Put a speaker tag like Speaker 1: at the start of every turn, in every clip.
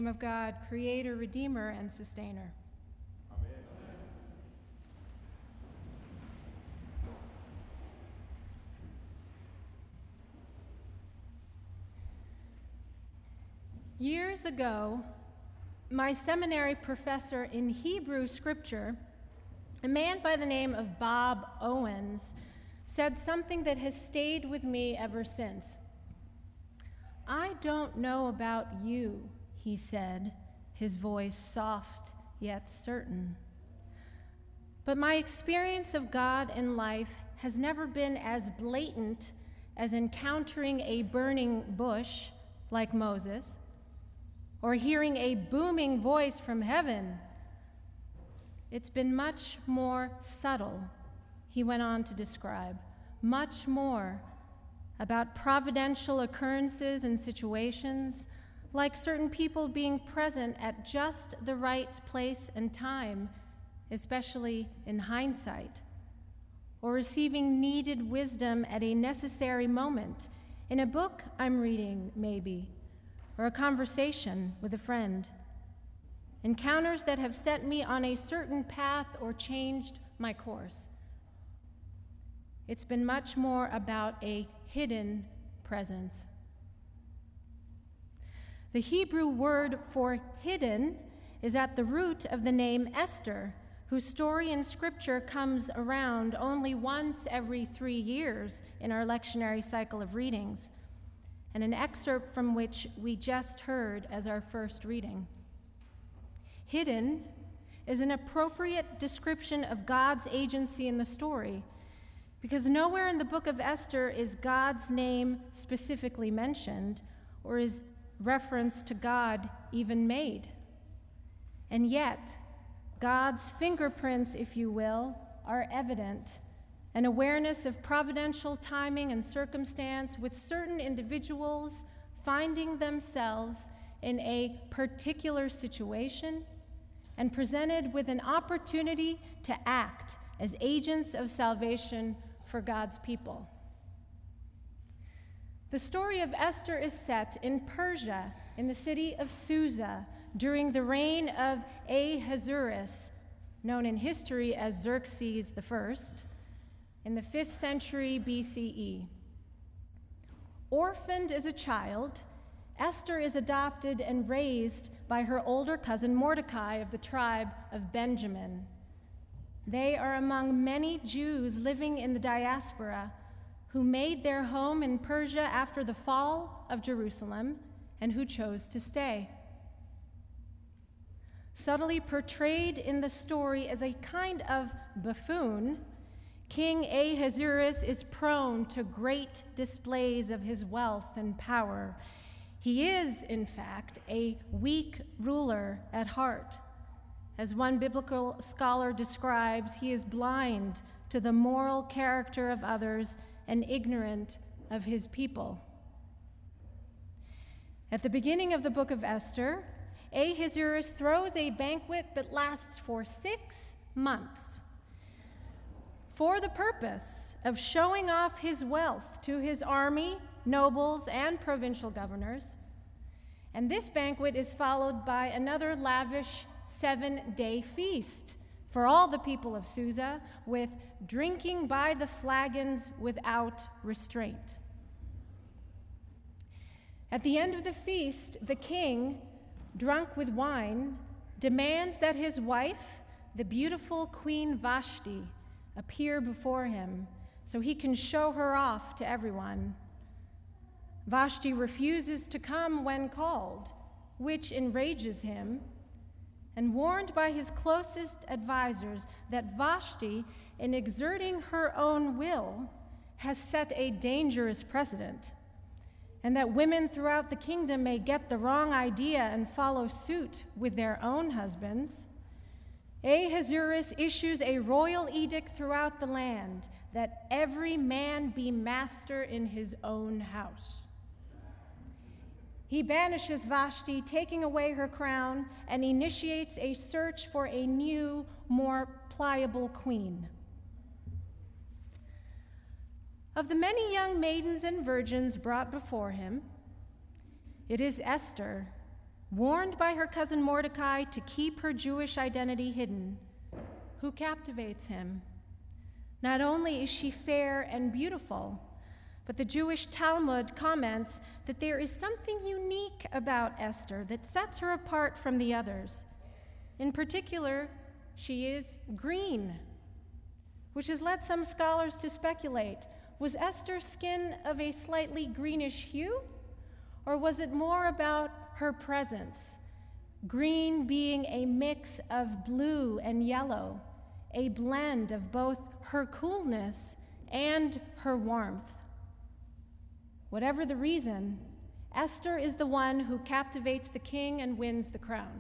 Speaker 1: name of God, Creator, Redeemer, and Sustainer.
Speaker 2: Amen.
Speaker 1: Years ago, my seminary professor in Hebrew scripture, a man by the name of Bob Owens, said something that has stayed with me ever since. "I don't know about you," he said, his voice soft yet certain. "But my experience of God in life has never been as blatant as encountering a burning bush like Moses, or hearing a booming voice from heaven. It's been much more subtle," he went on to describe, "much more about providential occurrences and situations, like certain people being present at just the right place and time, especially in hindsight, or receiving needed wisdom at a necessary moment, in a book I'm reading, maybe, or a conversation with a friend. Encounters that have set me on a certain path or changed my course. It's been much more about a hidden presence." The Hebrew word for hidden is at the root of the name Esther, whose story in Scripture comes around only once every 3 years in our lectionary cycle of readings, and an excerpt from which we just heard as our first reading. Hidden is an appropriate description of God's agency in the story, because nowhere in the book of Esther is God's name specifically mentioned, or is reference to God even made. And yet, God's fingerprints, if you will, are evident. An awareness of providential timing and circumstance, with certain individuals finding themselves in a particular situation and presented with an opportunity to act as agents of salvation for God's people. The story of Esther is set in Persia, in the city of Susa, during the reign of Ahasuerus, known in history as Xerxes I, in the 5th century BCE. Orphaned as a child, Esther is adopted and raised by her older cousin Mordecai of the tribe of Benjamin. They are among many Jews living in the diaspora who made their home in Persia after the fall of Jerusalem and who chose to stay. Subtly portrayed in the story as a kind of buffoon, King Ahasuerus is prone to great displays of his wealth and power. He is, in fact, a weak ruler at heart. As one biblical scholar describes, he is blind to the moral character of others and ignorant of his people. At the beginning of the book of Esther, Ahasuerus throws a banquet that lasts for 6 months for the purpose of showing off his wealth to his army, nobles, and provincial governors. And this banquet is followed by another lavish 7-day feast for all the people of Susa, with drinking by the flagons without restraint. At the end of the feast, the king, drunk with wine, demands that his wife, the beautiful Queen Vashti, appear before him so he can show her off to everyone. Vashti refuses to come when called, which enrages him, and warned by his closest advisors that Vashti, in exerting her own will, has set a dangerous precedent, and that women throughout the kingdom may get the wrong idea and follow suit with their own husbands, Ahasuerus issues a royal edict throughout the land that every man be master in his own house. He banishes Vashti, taking away her crown, and initiates a search for a new, more pliable queen. Of the many young maidens and virgins brought before him, it is Esther warned by her cousin Mordecai to keep her Jewish identity hidden, who captivates him. Not only is she fair and beautiful, but the Jewish Talmud comments that there is something unique about Esther that sets her apart from the others. In particular, she is green, which has led some scholars to speculate, was Esther's skin of a slightly greenish hue, or was it more about her presence, green being a mix of blue and yellow, a blend of both her coolness and her warmth? Whatever the reason, Esther is the one who captivates the king and wins the crown.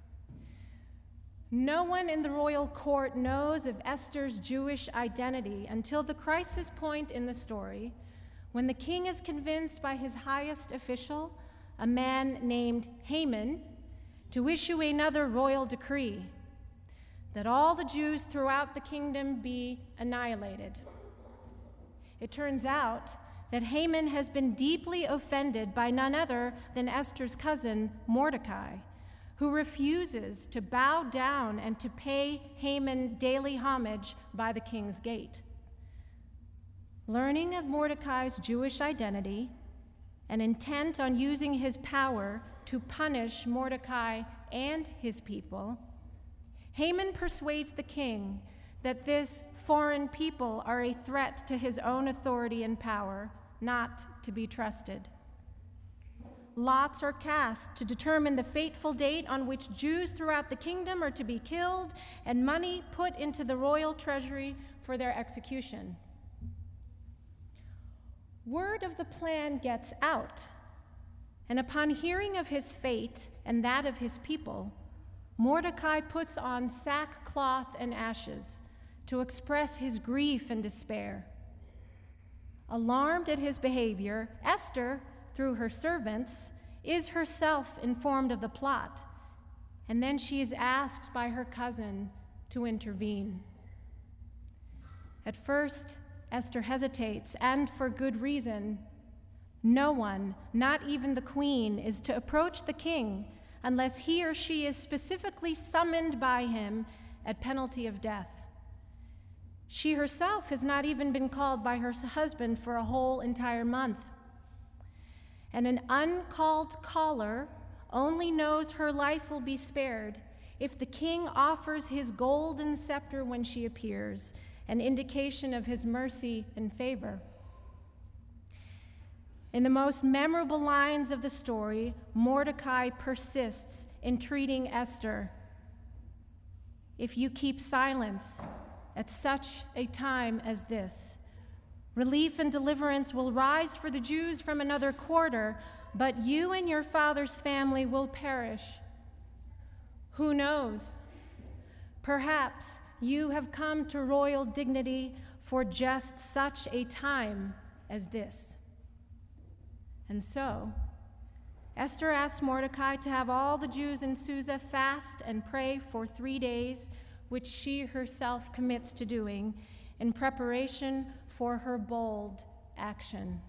Speaker 1: No one in the royal court knows of Esther's Jewish identity until the crisis point in the story, when the king is convinced by his highest official, a man named Haman, to issue another royal decree that all the Jews throughout the kingdom be annihilated. It turns out that Haman has been deeply offended by none other than Esther's cousin, Mordecai, who refuses to bow down and to pay Haman daily homage by the king's gate. Learning of Mordecai's Jewish identity and intent on using his power to punish Mordecai and his people, Haman persuades the king that this foreign people are a threat to his own authority and power, not to be trusted. Lots are cast to determine the fateful date on which Jews throughout the kingdom are to be killed, and money put into the royal treasury for their execution. Word of the plan gets out, and upon hearing of his fate and that of his people, Mordecai puts on sackcloth and ashes to express his grief and despair. Alarmed at his behavior, Esther, through her servants, is herself informed of the plot, and then she is asked by her cousin to intervene. At first, Esther hesitates, and for good reason. No one, not even the queen, is to approach the king unless he or she is specifically summoned by him at penalty of death. She herself has not even been called by her husband for a whole entire month. And an uncalled caller only knows her life will be spared if the king offers his golden scepter when she appears, an indication of his mercy and favor. In the most memorable lines of the story, Mordecai persists in treating Esther. If you keep silence at such a time as this, relief and deliverance will rise for the Jews from another quarter, but you and your father's family will perish. Who knows? Perhaps you have come to royal dignity for just such a time as this. And so, Esther asks Mordecai to have all the Jews in Susa fast and pray for 3 days, which she herself commits to doing in preparation for her bold action.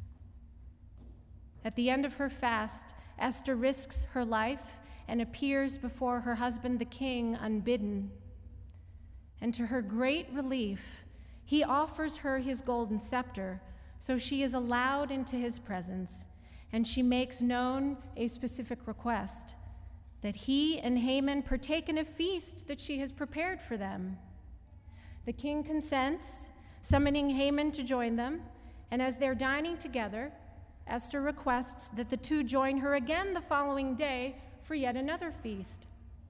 Speaker 1: At the end of her fast, Esther risks her life and appears before her husband the king unbidden. And to her great relief, he offers her his golden scepter, so she is allowed into his presence, and she makes known a specific request, that he and Haman partake in a feast that she has prepared for them. The king consents, summoning Haman to join them, and as they're dining together, Esther requests that the two join her again the following day for yet another feast.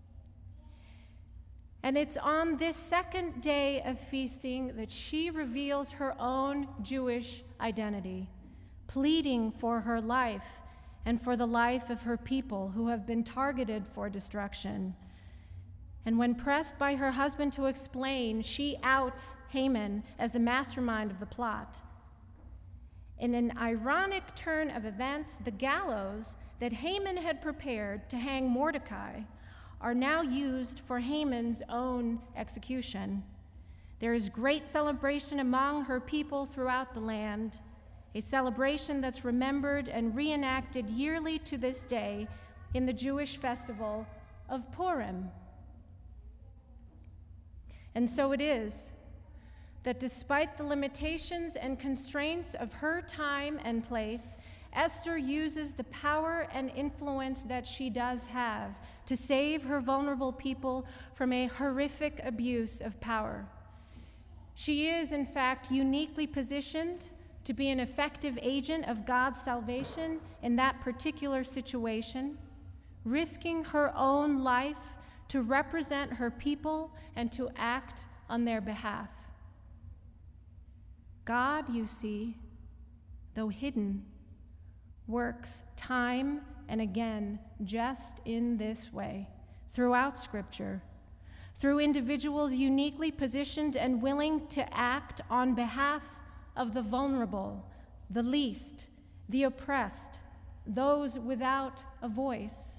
Speaker 1: And it's on this second day of feasting that she reveals her own Jewish identity, pleading for her life and for the life of her people who have been targeted for destruction. And when pressed by her husband to explain, she outs Haman as the mastermind of the plot. In an ironic turn of events, the gallows that Haman had prepared to hang Mordecai are now used for Haman's own execution. There is great celebration among her people throughout the land, a celebration that's remembered and reenacted yearly to this day in the Jewish festival of Purim. And so it is that despite the limitations and constraints of her time and place, Esther uses the power and influence that she does have to save her vulnerable people from a horrific abuse of power. She is, in fact, uniquely positioned to be an effective agent of God's salvation in that particular situation, risking her own life to represent her people and to act on their behalf. God, you see, though hidden, works time and again just in this way throughout Scripture, through individuals uniquely positioned and willing to act on behalf of the vulnerable, the least, the oppressed, those without a voice.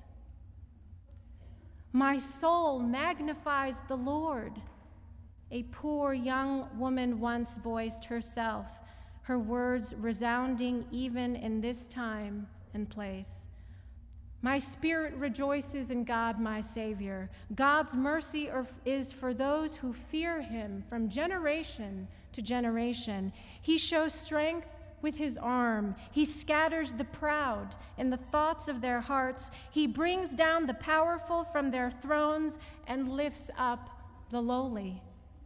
Speaker 1: My soul magnifies the Lord, a poor young woman once voiced herself, her words resounding even in this time and place. My spirit rejoices in God, my Savior. God's mercy is for those who fear him from generation to generation. He shows strength with his arm. He scatters the proud in the thoughts of their hearts. He brings down the powerful from their thrones and lifts up the lowly.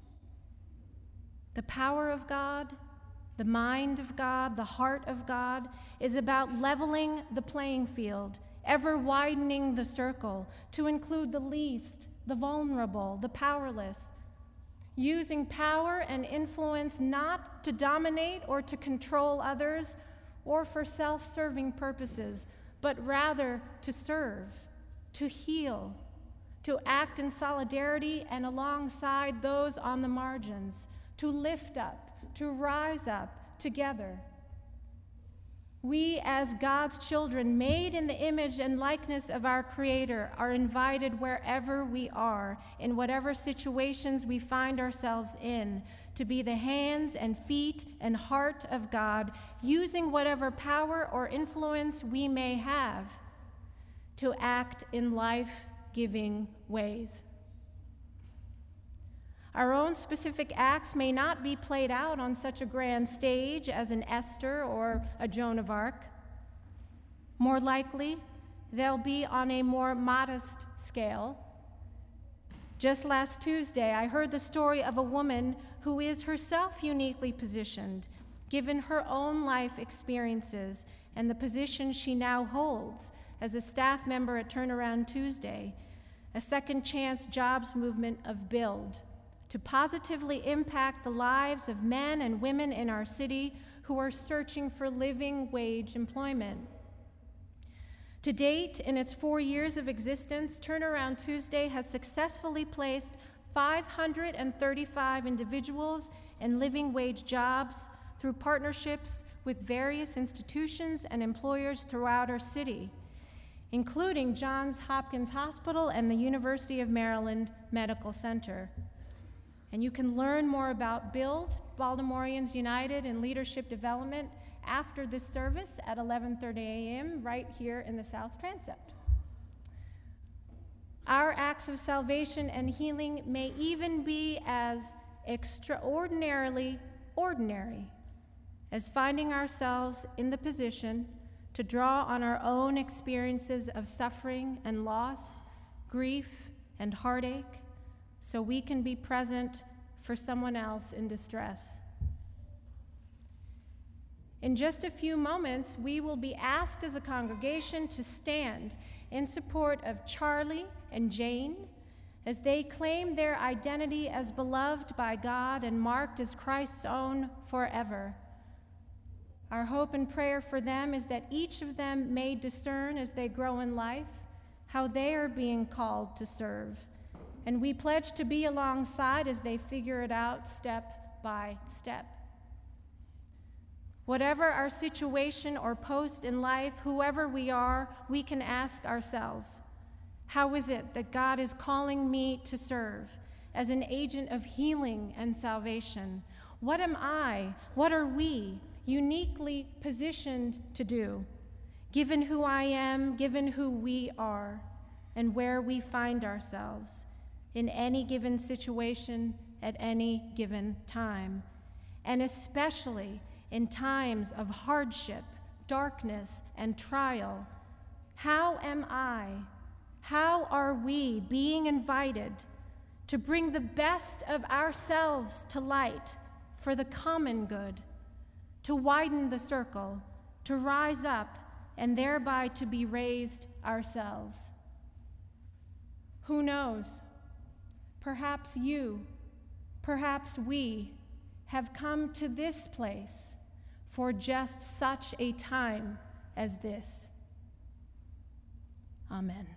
Speaker 1: The power of God, the mind of God, the heart of God is about leveling the playing field, ever widening the circle to include the least, the vulnerable, the powerless, using power and influence not to dominate or to control others or for self-serving purposes, but rather to serve, to heal, to act in solidarity and alongside those on the margins, to lift up, to rise up together. We, as God's children, made in the image and likeness of our Creator, are invited wherever we are, in whatever situations we find ourselves in, to be the hands and feet and heart of God, using whatever power or influence we may have to act in life-giving ways. Our own specific acts may not be played out on such a grand stage as an Esther or a Joan of Arc. More likely, they'll be on a more modest scale. Just last Tuesday, I heard the story of a woman who is herself uniquely positioned, given her own life experiences and the position she now holds as a staff member at Turnaround Tuesday, a second chance jobs movement of Build, to positively impact the lives of men and women in our city who are searching for living wage employment. To date, in its 4 years of existence, Turnaround Tuesday has successfully placed 535 individuals in living wage jobs through partnerships with various institutions and employers throughout our city, including Johns Hopkins Hospital and the University of Maryland Medical Center. And you can learn more about Build, Baltimoreans United in Leadership Development after this service at 11:30 a.m. right here in the South Transept. Our acts of salvation and healing may even be as extraordinarily ordinary as finding ourselves in the position to draw on our own experiences of suffering and loss, grief and heartache, so we can be present for someone else in distress. In just a few moments, we will be asked as a congregation to stand in support of Charlie and Jane as they claim their identity as beloved by God and marked as Christ's own forever. Our hope and prayer for them is that each of them may discern as they grow in life how they are being called to serve. And we pledge to be alongside as they figure it out step by step. Whatever our situation or post in life, whoever we are, we can ask ourselves, how is it that God is calling me to serve as an agent of healing and salvation? What am I, what are we uniquely positioned to do, given who I am, given who we are, and where we find ourselves in any given situation at any given time, and especially in times of hardship, darkness, and trial. How am I, how are we being invited to bring the best of ourselves to light for the common good, to widen the circle, to rise up, and thereby to be raised ourselves? Who knows? Perhaps you, perhaps we have come to this place for just such a time as this. Amen.